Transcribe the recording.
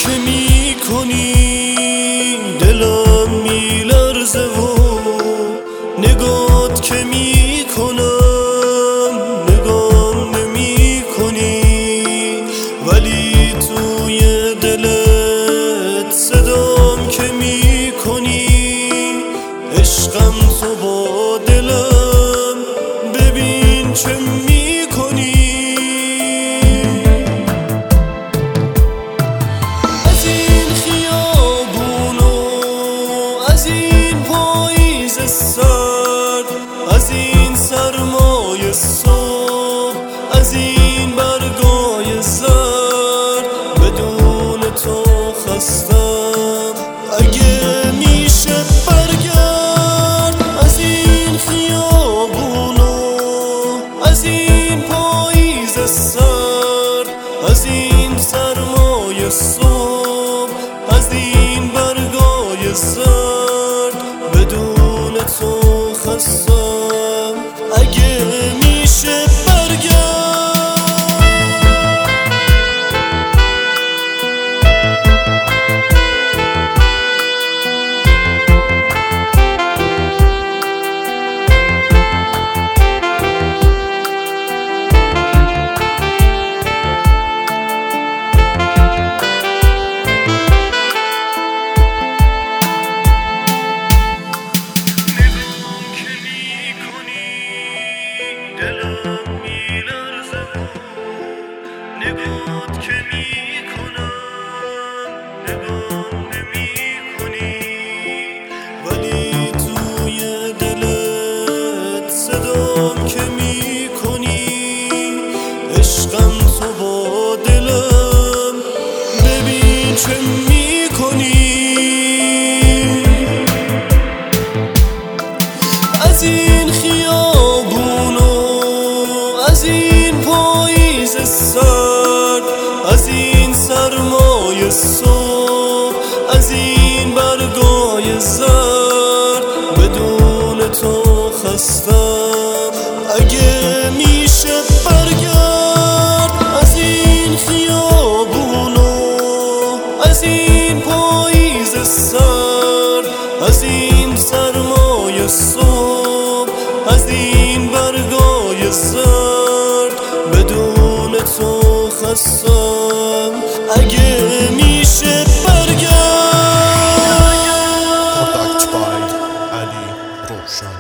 که می کنی دلم می لرزه و نگات که می کنم نگام نمی کنی، ولی توی دلت صدام که می کنی. عشقم تو با دلم ببین چه می کنی. از این خیابون و از این پاییز سرد، از این سرمای صبح، از این برگای زرد، بدون تو خستم. اگه میشه برگرد از این خیابون و از این پاییز سرد، از این سرمای صبح، از این برگای زرد، بدون تو خستم. اگه میشه دلم می لرزه و نگات که می کنم نگام نمی کنی، ولی توی دلت صدام که می کنی. عشقم تو با دلم ببین چه می کنی. از این خیابون از این پاییز سرد، از این سرمای صبح، از این برگای زرد، بدون تو خستم. اگه میشه برگرد از این خیابون از این پاییز سرد، از این سرمای صبح، از این برگای زرد، بدون تو خستم. اگه میشه برگرد. Product by Ali Roshan.